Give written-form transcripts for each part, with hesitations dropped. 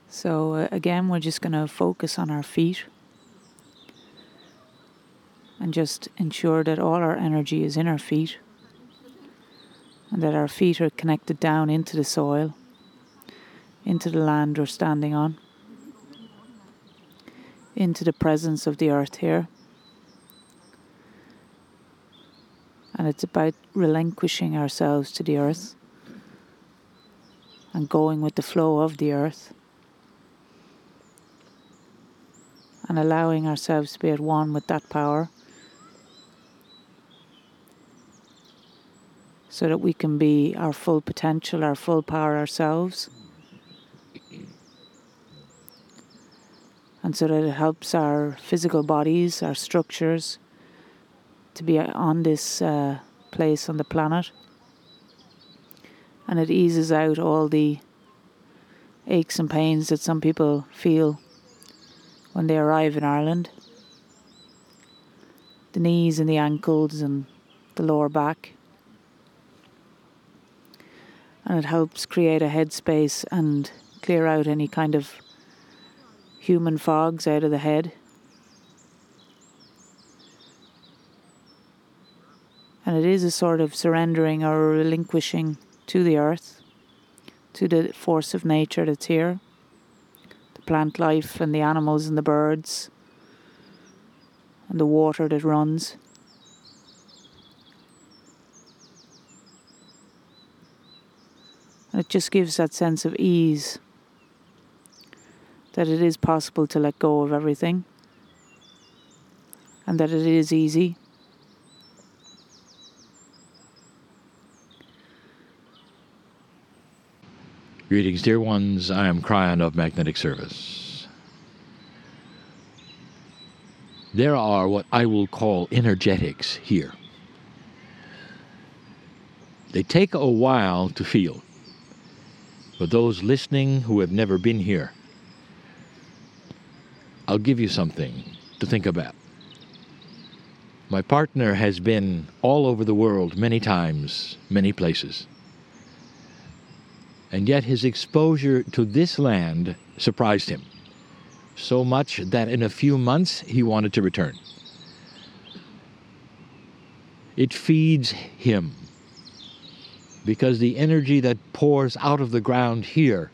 So again, we're just going to focus on our feet and just ensure that all our energy is in our feet and that our feet are connected down into the soil, into the land we're standing on, into the presence of the earth here. And it's about relinquishing ourselves to the earth and going with the flow of the earth and allowing ourselves to be at one with that power so that we can be our full potential, our full power ourselves, and so that it helps our physical bodies, our structures, to be on this place on the planet, and it eases out all the aches and pains that some people feel when they arrive in Ireland. The knees and the ankles and the lower back. And it helps create a headspace and clear out any kind of human fogs out of the head. And it is a sort of surrendering or relinquishing to the earth, to the force of nature that's here, the plant life and the animals and the birds and the water that runs. And it just gives that sense of ease, that it is possible to let go of everything and that it is easy. Greetings, dear ones. I am Cryon of Magnetic Service. There are what I will call energetics here. They take a while to feel. For those listening who have never been here, I'll give you something to think about. My partner has been all over the world many times, many places. And yet his exposure to this land surprised him, so much that in a few months he wanted to return. It feeds him, because the energy that pours out of the ground here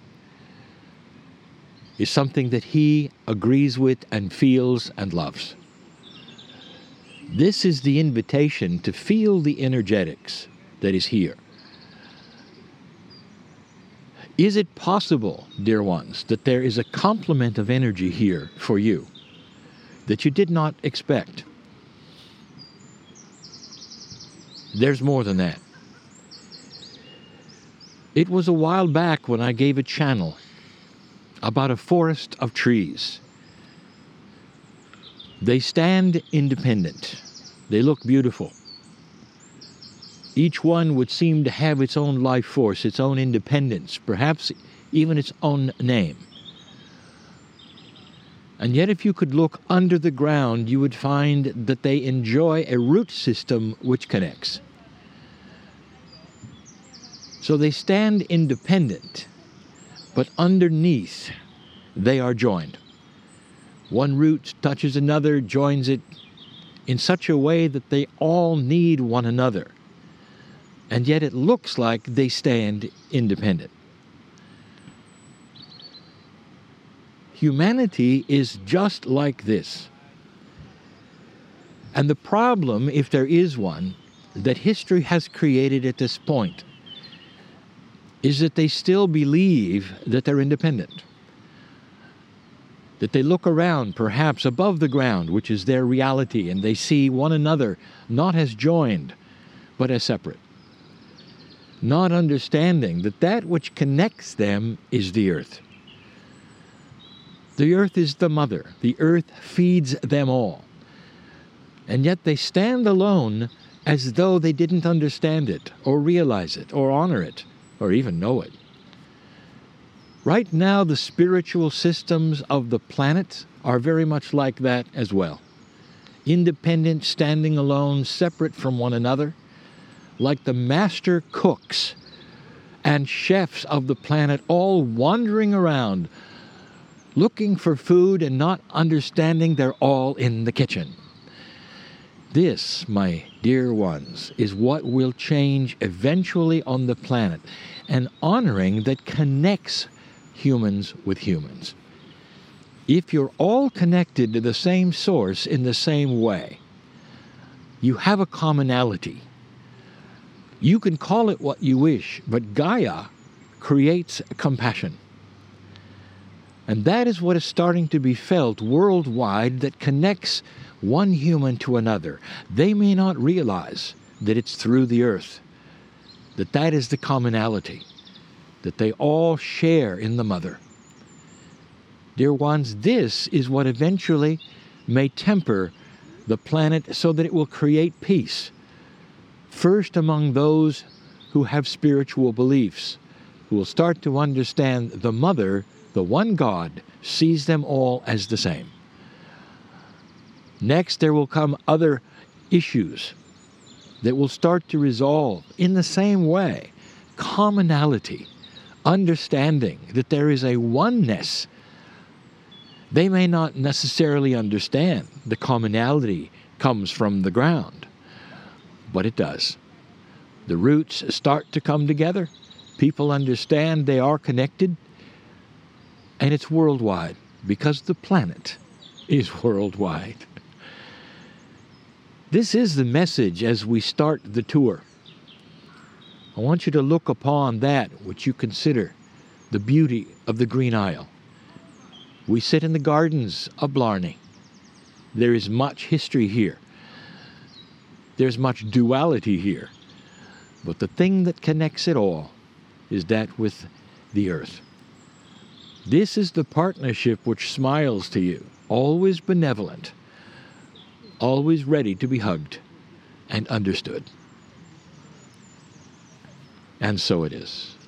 is something that he agrees with and feels and loves. This is the invitation to feel the energetics that is here. Is it possible, dear ones, that there is a complement of energy here for you that you did not expect? There's more than that. It was a while back when I gave a channel about a forest of trees. They stand independent. They look beautiful. Each one would seem to have its own life force, its own independence, perhaps even its own name. And yet if you could look under the ground, you would find that they enjoy a root system which connects. So they stand independent, but underneath they are joined. One root touches another, joins it in such a way that they all need one another. And yet it looks like they stand independent. Humanity is just like this. And the problem, if there is one, that history has created at this point, is that they still believe that they're independent. That they look around, perhaps above the ground, which is their reality, and they see one another not as joined, but as separate. Not understanding that that which connects them is the earth. The earth is the mother. The earth feeds them all. And yet they stand alone as though they didn't understand it, or realize it, or honor it, or even know it. Right now, the spiritual systems of the planet are very much like that as well. Independent, standing alone, separate from one another, like the master cooks and chefs of the planet all wandering around, looking for food and not understanding they're all in the kitchen. This, my dear ones, is what will change eventually on the planet, an honoring that connects humans with humans. If you're all connected to the same source in the same way, you have a commonality. You can call it what you wish, but Gaia creates compassion. And that is what is starting to be felt worldwide that connects one human to another. They may not realize that it's through the earth, that is the commonality, that they all share in the Mother. Dear ones, this is what eventually may temper the planet so that it will create peace. First among those who have spiritual beliefs, who will start to understand the Mother, the one God, sees them all as the same. Next, there will come other issues that will start to resolve in the same way. Commonality, understanding that there is a oneness. They may not necessarily understand the commonality comes from the ground, but it does. The roots start to come together. People understand they are connected, and it's worldwide because the planet is worldwide. This is the message as we start the tour. I want you to look upon that which you consider the beauty of the Green Isle. We sit in the gardens of Blarney. There is much history here. There's much duality here. But the thing that connects it all is that with the earth. This is the partnership which smiles to you, always benevolent, always ready to be hugged and understood. And so it is.